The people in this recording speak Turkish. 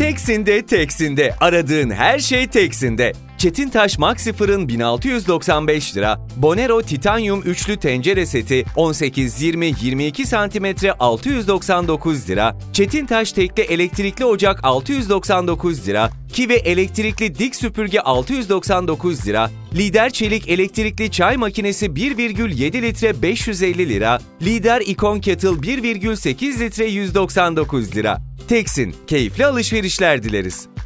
Teksin'de Teksin'de aradığın her şey Teksin'de. Çetintaş Maxi Fırın 1695 lira, Bonero Titanium üçlü tencere seti 18-20-22 cm 699 lira, Çetintaş tekli elektrikli ocak 699 lira, Kive elektrikli dik süpürge 699 lira, Lider Çelik elektrikli çay makinesi 1,7 litre 550 lira, Lider Icon Kettle 1,8 litre 199 lira. Teksin, keyifli alışverişler dileriz.